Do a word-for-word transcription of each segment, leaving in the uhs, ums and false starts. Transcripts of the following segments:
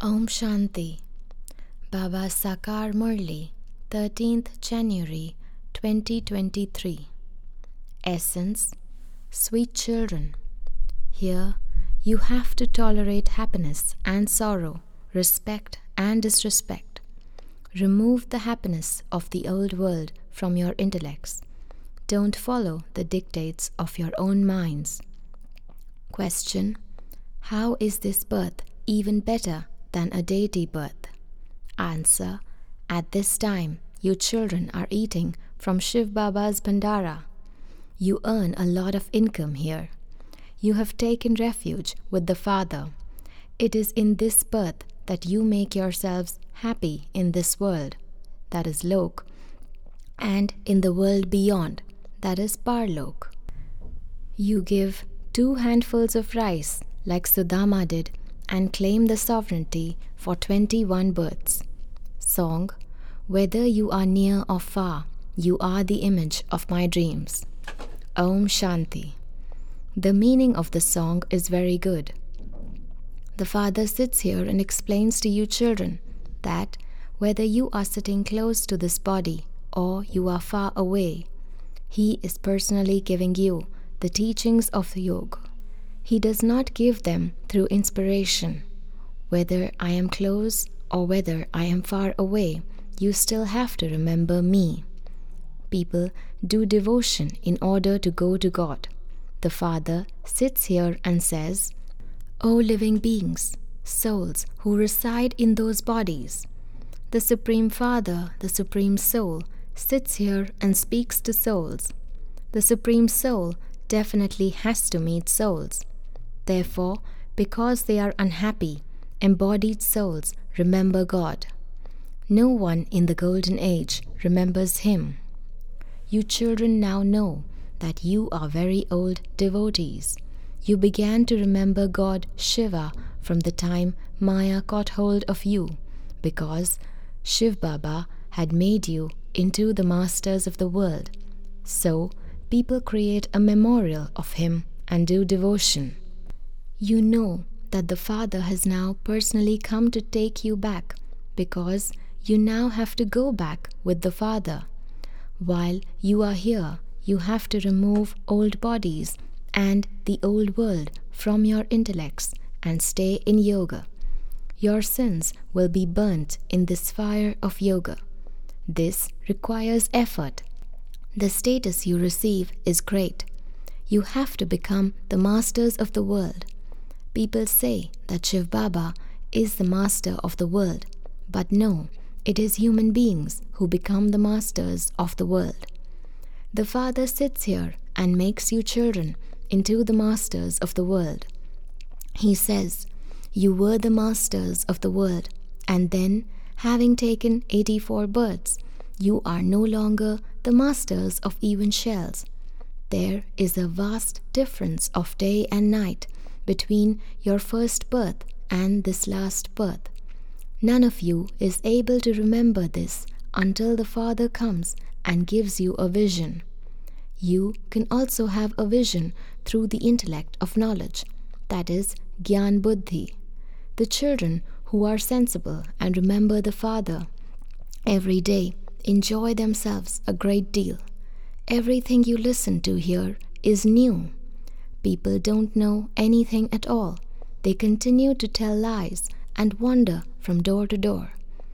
Om Shanti. Baba Sakar Murli, thirteenth January twenty twenty-three. Essence. Sweet children, here you have to tolerate happiness and sorrow, respect and disrespect. Remove the happiness of the old world from your intellects. Don't follow the dictates of your own minds. Question. How is this birth even better than a deity birth? Answer. At this time, you children are eating from Shiv Baba's Bhandara. You earn a lot of income here. You have taken refuge with the Father. It is in this birth that you make yourselves happy in this world, that is Lok, and in the world beyond, that is Parlok. You give two handfuls of rice, like Sudama did, and claim the sovereignty for twenty-one births. Song. Whether you are near or far, you are the image of my dreams. Om Shanti. The meaning of the song is very good. The Father sits here and explains to you children that whether you are sitting close to this body or you are far away, He is personally giving you the teachings of the yoga. He does not give them through inspiration. Whether I am close or whether I am far away, you still have to remember me. People do devotion in order to go to God. The Father sits here and says, O living beings, souls who reside in those bodies, the Supreme Father, the Supreme Soul, sits here and speaks to souls. The Supreme Soul definitely has to meet souls. Therefore, because they are unhappy, embodied souls remember God. No one in the Golden Age remembers Him. You children now know that you are very old devotees. You began to remember God Shiva from the time Maya caught hold of you, because Shiv Baba had made you into the masters of the world. So, people create a memorial of Him and do devotion. You know that the Father has now personally come to take you back, because you now have to go back with the Father. While you are here, you have to remove old bodies and the old world from your intellects and stay in yoga. Your sins will be burnt in this fire of yoga. This requires effort. The status you receive is great. You have to become the masters of the world. People say that Shiv Baba is the master of the world, but no, it is human beings who become the masters of the world. The Father sits here and makes you children into the masters of the world. He says, you were the masters of the world, and then, having taken eighty-four births, you are no longer the masters of even shells. There is a vast difference of day and night between your first birth and this last birth. None of you is able to remember this until the Father comes and gives you a vision. You can also have a vision through the intellect of knowledge, that is, Gyan Buddhi. The children who are sensible and remember the Father every day enjoy themselves a great deal. Everything you listen to here is new. People don't know anything at all. They continue to tell lies and wander from door to door.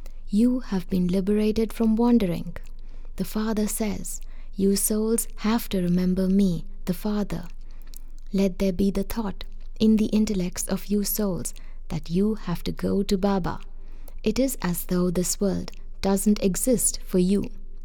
You have been liberated from wandering. The Father says, you souls have to remember me, the Father. Let there be the thought in the intellects of you souls that you have to go to Baba. It is as though this world doesn't exist for you.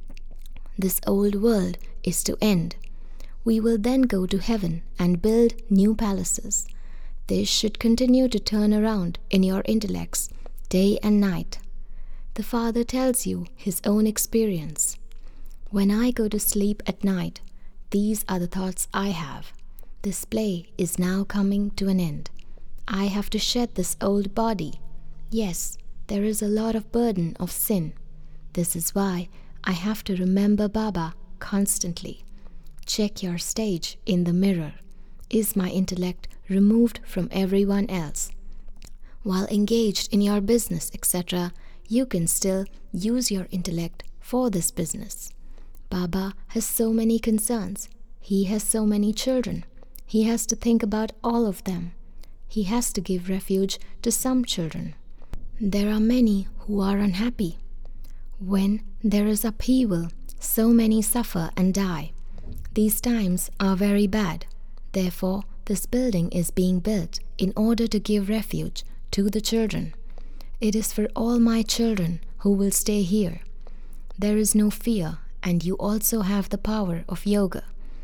This old world is to end. We will then go to heaven and build new palaces. This should continue to turn around in your intellects day and night. The Father tells you His own experience. When I go to sleep at night, these are the thoughts I have. This play is now coming to an end. I have to shed this old body. Yes, there is a lot of burden of sin. This is why I have to remember Baba constantly. Check your stage in the mirror. Is my intellect removed from everyone else? while engaged in your business, et cetera, you can still use your intellect for this business. Baba has so many concerns. He has so many children. He has to think about all of them. He has to give refuge to some children. There are many who are unhappy. When there is upheaval, so many suffer and die. These times are very bad. Therefore, this building is being built in order to give refuge to the children. It is for all my children who will stay here. There is no fear, and you also have the power of yoga.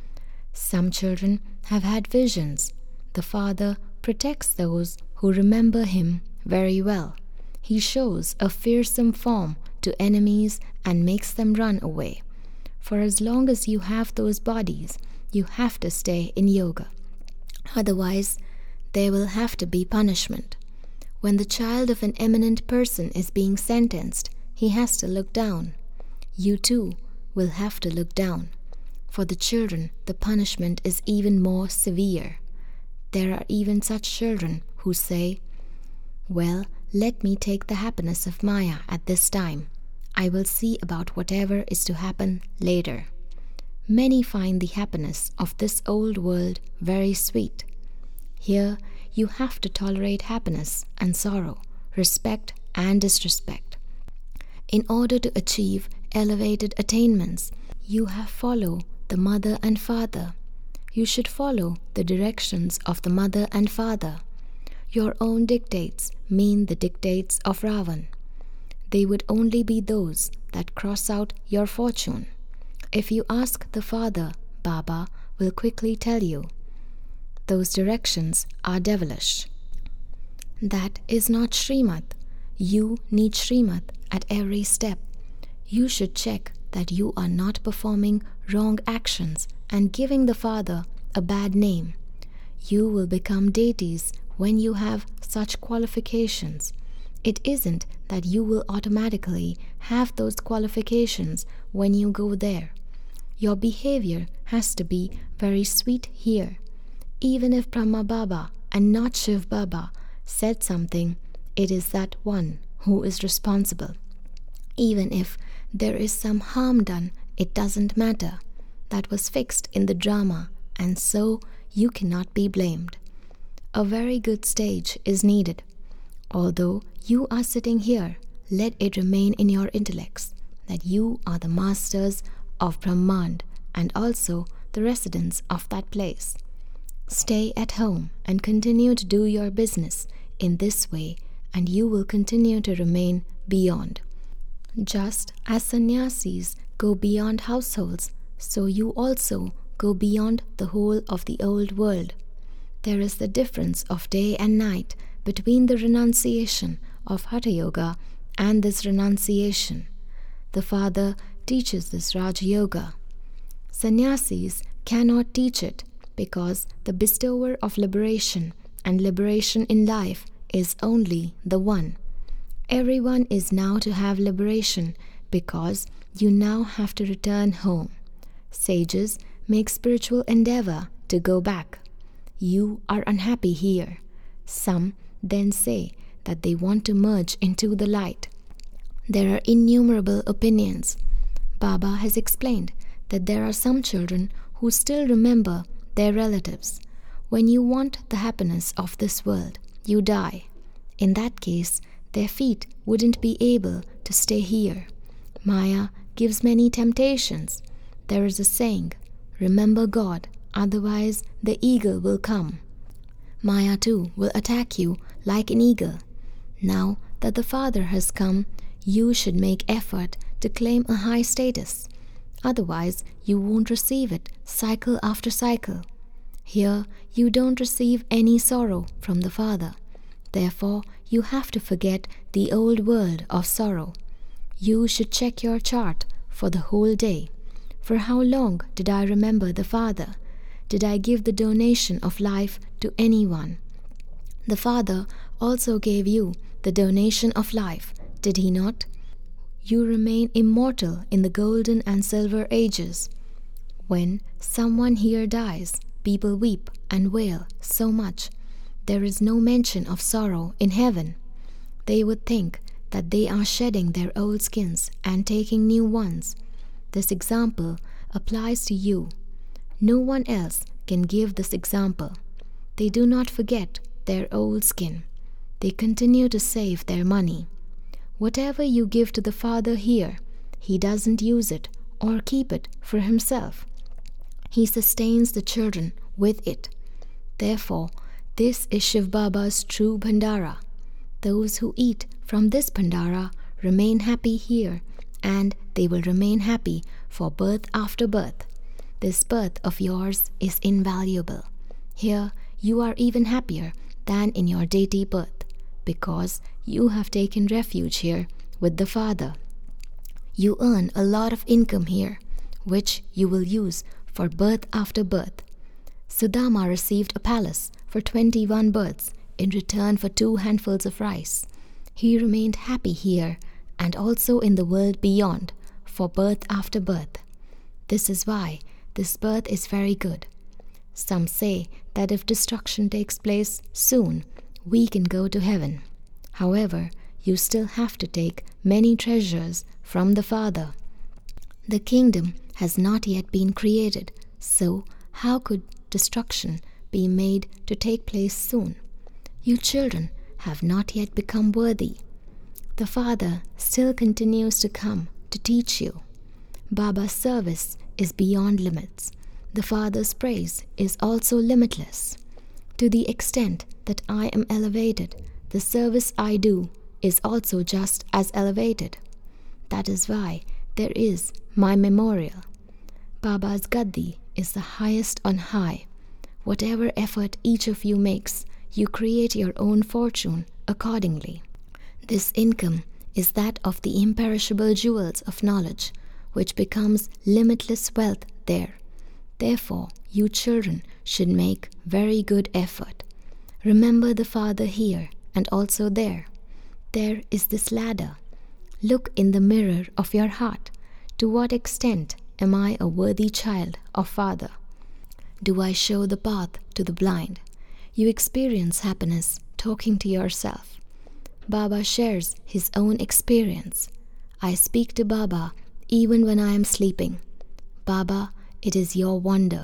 Some children have had visions. The Father protects those who remember him very well. He shows a fearsome form to enemies and makes them run away. For as long as you have those bodies, you have to stay in yoga. Otherwise, there will have to be punishment. When the child of an eminent person is being sentenced, he has to look down. You too will have to look down. For the children, the punishment is even more severe. There are even such children who say, "Well, let me take the happiness of Maya at this time. I will see about whatever is to happen later." Many find the happiness of this old world very sweet. Here, you have to tolerate happiness and sorrow, respect and disrespect. In order to achieve elevated attainments, you have to follow the mother and father. You should follow the directions of the mother and father. Your own dictates mean the dictates of Ravan. They would only be those that cross out your fortune. If you ask the father, Baba will quickly tell you, those directions are devilish. That is not Srimad. You need Srimad at every step. You should check that you are not performing wrong actions and giving the Father a bad name. You will become deities when you have such qualifications. It isn't that you will automatically have those qualifications when you go there. Your behavior has to be very sweet here. Even if Brahma Baba and not Shiv Baba said something, it is that one who is responsible. Even if there is some harm done, it doesn't matter. That was fixed in the drama, and so you cannot be blamed. A very good stage is needed. Although you are sitting here, let it remain in your intellects that you are the masters of Brahmand and also the residents of that place. Stay at home and continue to do your business in this way, and you will continue to remain beyond. Just as sannyasis go beyond households, so you also go beyond the whole of the old world. There is the difference of day and night between the renunciation of Hatha Yoga and this renunciation. The Father teaches this Raja Yoga. Sannyasis cannot teach it because the bestower of liberation and liberation in life is only the one. Everyone is now to have liberation because you now have to return home. Sages make spiritual endeavor to go back. You are unhappy here. Some then say that they want to merge into the light. There are innumerable opinions. Baba has explained that there are some children who still remember their relatives. When you want the happiness of this world, you die. In that case, their feet wouldn't be able to stay here. Maya gives many temptations. There is a saying, remember God, otherwise the eagle will come. Maya too will attack you like an eagle. Now that the Father has come, you should make effort to claim a high status. Otherwise, you won't receive it cycle after cycle. Here, you don't receive any sorrow from the Father. Therefore, you have to forget the old world of sorrow. You should check your chart for the whole day. For how long did I remember the Father? Did I give the donation of life to anyone? The Father also gave you the donation of life, did he not? You remain immortal in the golden and silver ages. When someone here dies, people weep and wail so much. there is no mention of sorrow in heaven. They would think that they are shedding their old skins and taking new ones. This example applies to you. No one else can give this example. They do not forget their old skin. They continue to save their money. Whatever you give to the Father here, He doesn't use it or keep it for Himself. He sustains the children with it. Therefore, this is Shiv Baba's true Bhandara. Those who eat from this Bhandara remain happy here, and they will remain happy for birth after birth. This birth of yours is invaluable. Here, you are even happier than in your deity birth, because you have taken refuge here with the Father. You earn a lot of income here, which you will use for birth after birth. Sudama received a palace for twenty-one births in return for two handfuls of rice. He remained happy here and also in the world beyond for birth after birth. This is why this birth is very good. Some say that if destruction takes place soon, we can go to heaven. However, you still have to take many treasures from the Father. The kingdom has not yet been created, so how could destruction be made to take place soon? You children have not yet become worthy. The Father still continues to come to teach you. Baba's service is beyond limits. The Father's praise is also limitless. To the extent that I am elevated, the service I do is also just as elevated. That is why there is my memorial. Baba's Gaddi is the highest on high. Whatever effort each of you makes, you create your own fortune accordingly. This income is that of the imperishable jewels of knowledge, which becomes limitless wealth there. Therefore, you children should make very good effort. Remember the Father here and also there. There is this ladder. Look in the mirror of your heart. To what extent am I a worthy child of Father? Do I show the path to the blind? You experience happiness talking to yourself. Baba shares his own experience. I speak to Baba even when I am sleeping. Baba, it is your wonder.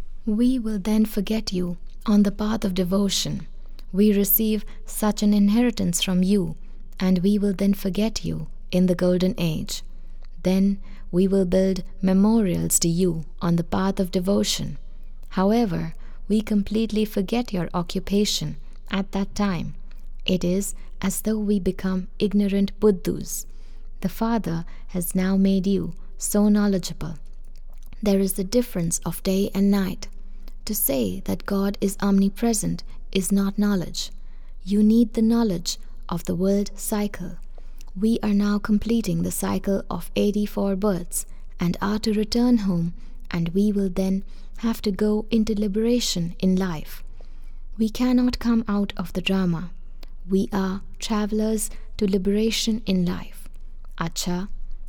We will then forget you on the path of devotion. We receive such an inheritance from you, and we will then forget you in the golden age. Then we will build memorials to you on the path of devotion. However, we completely forget your occupation at that time. It is as though we become ignorant Buddhus. The Father has now made you so knowledgeable. There is the difference of day and night. To say that God is omnipresent is not knowledge. You need the knowledge of the world cycle. We are now completing the cycle of eighty-four births and are to return home, and we will then have to go into liberation in life. We cannot come out of the drama. We are travelers to liberation in life. Acha.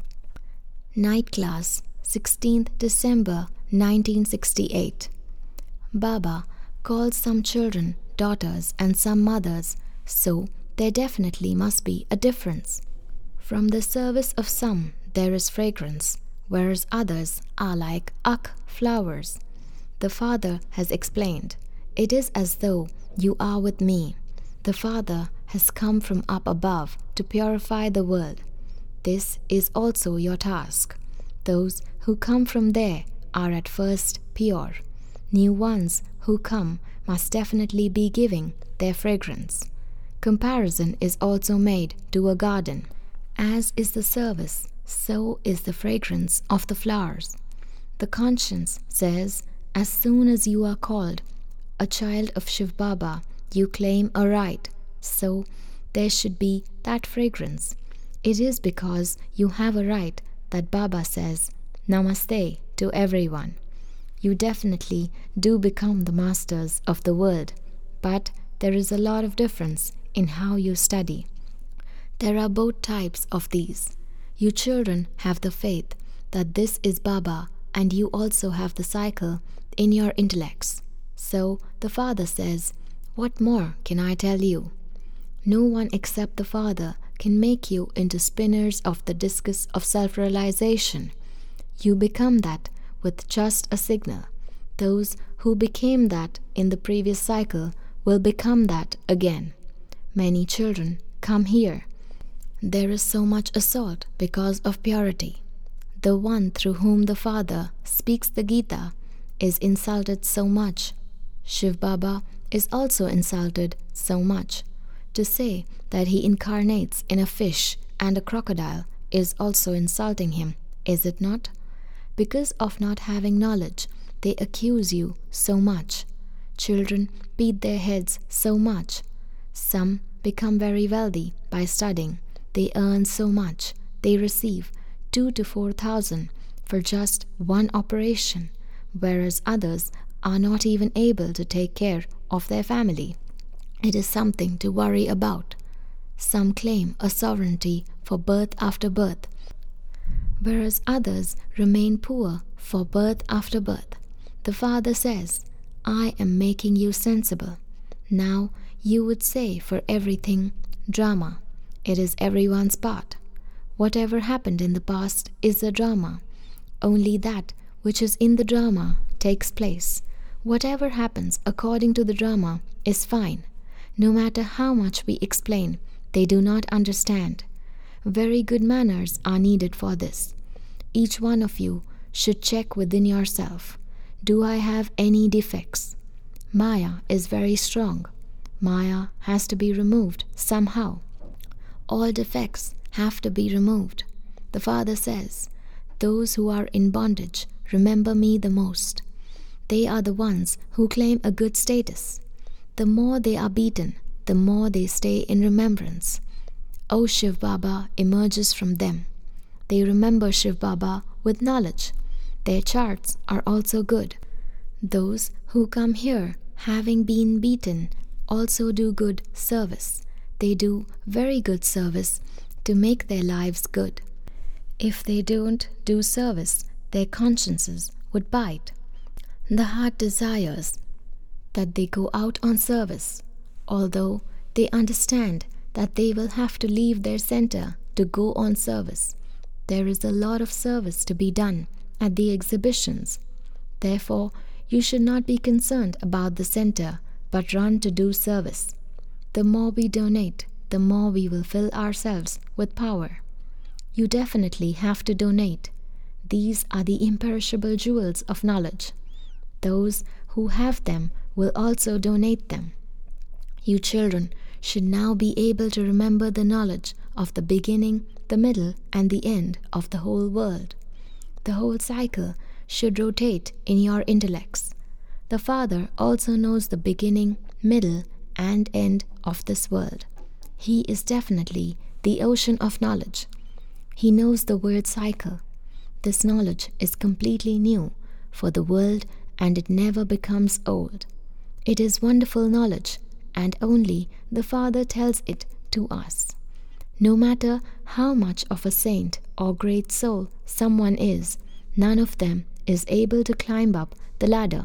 Night class, sixteenth December nineteen sixty-eight. Baba calls some children daughters and some mothers, so there definitely must be a difference. From the service of some there is fragrance, whereas others are like ak flowers. The Father has explained, it is as though you are with me. The Father has come from up above to purify the world. This is also your task. Those who come from there are at first pure. New ones who come must definitely be giving their fragrance. Comparison is also made to a garden. As is the service, so is the fragrance of the flowers. The conscience says, as soon as you are called a child of Shiv Baba, you claim a right, so there should be that fragrance. It is because you have a right that Baba says, Namaste to everyone. You definitely do become the masters of the world, but there is a lot of difference in how you study. There are both types of these. You children have the faith that this is Baba, and you also have the cycle in your intellects. So the Father says, What more can I tell you? No one except the Father can make you into spinners of the discus of self-realization. You become that with just a signal. Those who became that in the previous cycle will become that again. Many children come here. There is so much assault because of purity. The one through whom the Father speaks the Gita is insulted so much. Shiv Baba is also insulted so much. To say that he incarnates in a fish and a crocodile is also insulting him, is it not? Because of not having knowledge, they accuse you so much. Children beat their heads so much. Some become very wealthy by studying. They earn so much. They receive two to four thousand for just one operation, whereas others are not even able to take care of their family. It is something to worry about. Some claim a sovereignty for birth after birth, whereas others remain poor for birth after birth. The Father says, I am making you sensible. Now you would say for everything, drama. It is everyone's part. Whatever happened in the past is a drama. Only that which is in the drama takes place. Whatever happens according to the drama is fine. No matter how much we explain, they do not understand. Very good manners are needed for this. Each one of you should check within yourself. Do I have any defects? Maya is very strong. Maya has to be removed somehow. All defects have to be removed. The Father says, those who are in bondage remember me the most. They are the ones who claim a good status. The more they are beaten, the more they stay in remembrance. O Shiv Baba emerges from them. They remember Shiv Baba with knowledge. Their charts are also good. Those who come here having been beaten also do good service. They do very good service to make their lives good. If they don't do service, their consciences would bite. The heart desires that they go out on service, although they understand that they will have to leave their center to go on service. There is a lot of service to be done at the exhibitions. Therefore, you should not be concerned about the center, but run to do service. The more we donate, the more we will fill ourselves with power. You definitely have to donate. These are the imperishable jewels of knowledge. Those who have them will also donate them. You children should now be able to remember the knowledge of the beginning, the middle, and the end of the whole world. The whole cycle should rotate in your intellects. The Father also knows the beginning, middle, and end of this world. He is definitely the ocean of knowledge. He knows the word cycle. This knowledge is completely new for the world, and it never becomes old. It is wonderful knowledge, and only the Father tells it to us. No matter how much of a saint or great soul someone is, none of them is able to climb up the ladder.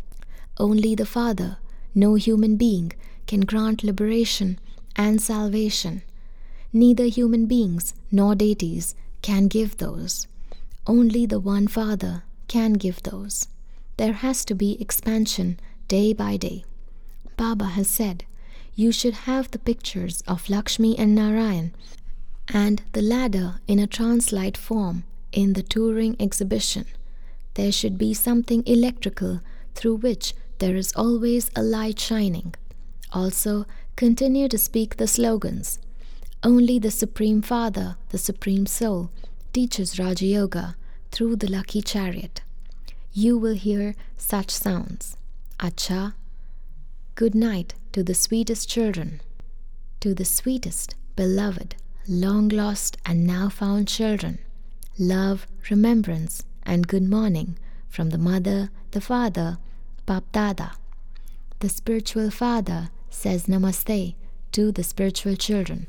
Only the Father, no human being, can grant liberation and salvation. Neither human beings nor deities can give those. Only the one Father can give those. There has to be expansion day by day. Baba has said, you should have the pictures of Lakshmi and Narayan and the ladder in a trance-like form in the touring exhibition. There should be something electrical through which there is always a light shining. Also, continue to speak the slogans. Only the Supreme Father, the Supreme Soul, teaches Raja Yoga through the lucky chariot. You will hear such sounds. Acha. Good night to the sweetest children, to the sweetest, beloved, long-lost and now-found children. Love, remembrance, and good morning from the Mother, the Father, Bap Dada. The spiritual Father says Namaste to the spiritual children.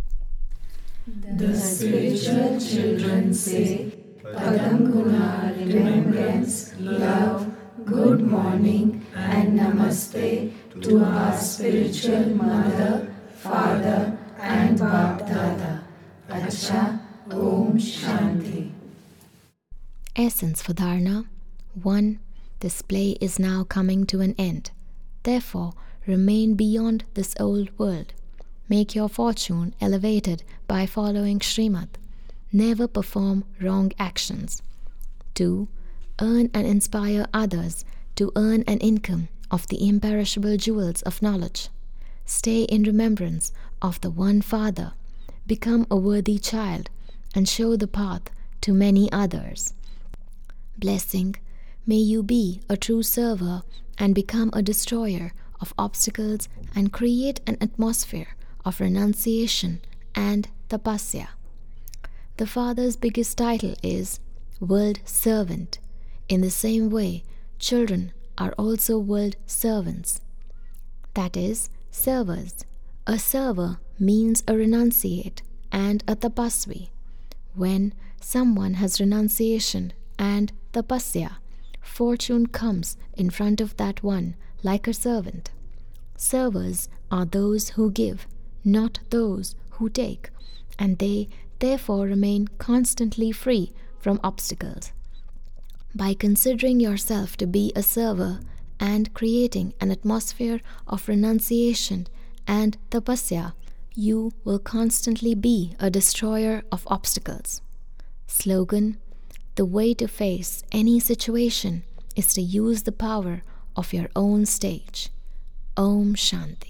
The spiritual children say Padam Guna, remembrance, love, good morning, and Namaste to our spiritual mother, father and Baap Dada. Acha, Om Shanti. Essence for Dharana. one. This play is now coming to an end. Therefore, remain beyond this old world. Make your fortune elevated by following Srimad. Never perform wrong actions. two. Earn and inspire others to earn an income of the imperishable jewels of knowledge. Stay in remembrance of the One Father. Become a worthy child and show the path to many others. Blessing. May you be a true server and become a destroyer of obstacles and create an atmosphere of renunciation and tapasya. The Father's biggest title is World Servant. In the same way, children are also world servants. That is, servers. A server means a renunciate and a tapasvi. When someone has renunciation and tapasya, fortune comes in front of that one like a servant. Servers are those who give, not those who take, and they therefore remain constantly free from obstacles. By considering yourself to be a server and creating an atmosphere of renunciation and tapasya, you will constantly be a destroyer of obstacles. Slogan: the way to face any situation is to use the power of your own stage. Om Shanti.